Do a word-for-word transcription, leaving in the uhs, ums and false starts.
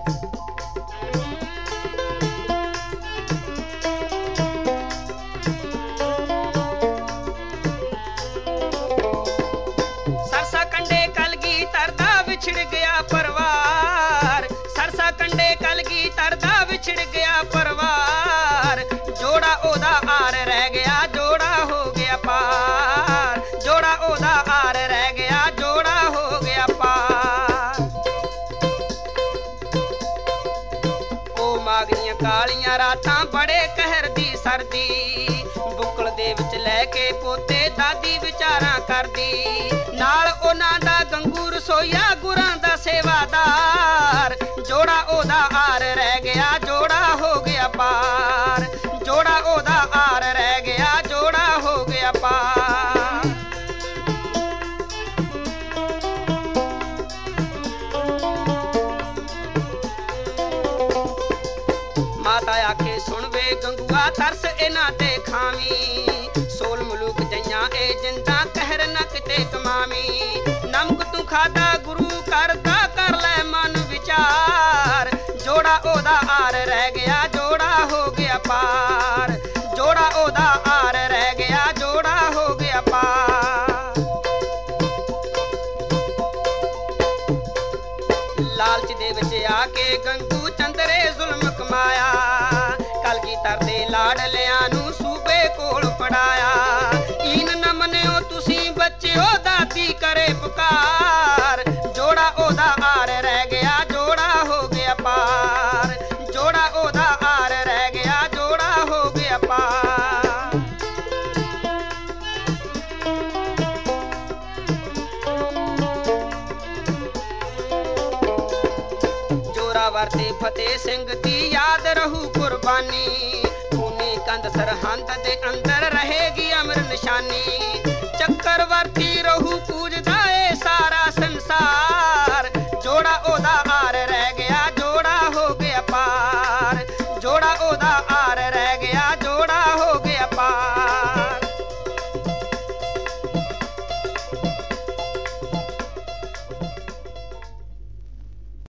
सरसा कंडे कलगी तरदा विछड़ गया परिवार, सरसा कंडे कलगी तरदा विछड़ गया परिवार। जोड़ा ओदा आर रह गया, जोड़ा हो गया पार, जोड़ा ओदा आर रह गया, जोड़ा हो गया पार। ओ मागनियां कालियां रातां बड़े कहर दी सर्दी, बुकल दे विच लैके पोते दादी विचारां करदी। नाल उन्हां दा गंगू रसोईया गुरां दा सेवादार। जोड़ा ओदा आर रह गया, जोड़ा हो गया पार, जोड़ा ओदा आर रह गया, जोड़ा हो गया पार। माता आखे सुन वे गंगूआ तरस इन्हां ते खावी, सोल मलूक जइयां ए जिंदा कहर न किते कमावी। नमक तू खादा गुरु करदा कर ले मन विचार। जोड़ा ओदा आर रह गया, जोड़ा हो गया पार, जोड़ा ओदा आर रह गया, जोड़ा हो गया पार। लालच दे विच आके गंगू चंदरे जुल्म कमाया, कलगीधर दे लाडलियां नू सूबे कोल पड़ाया। ईन न मन्नियो तुसीं बच्चिओ दादी करे पुकार। जोड़ा ओदा आर रह गया, जोड़ा हो गया पार, जोड़ा ओदा आर रह गया, जोड़ा हो गया पार। जोरावर ते फतेह सिंह दी याद रहू कुर्बानी, खूनी कंध सरहंद दे अंदर रहेगी अमर निशानी। चक्रवर्ती रहू पूजदा ए सारा संसार। जोड़ा ओदा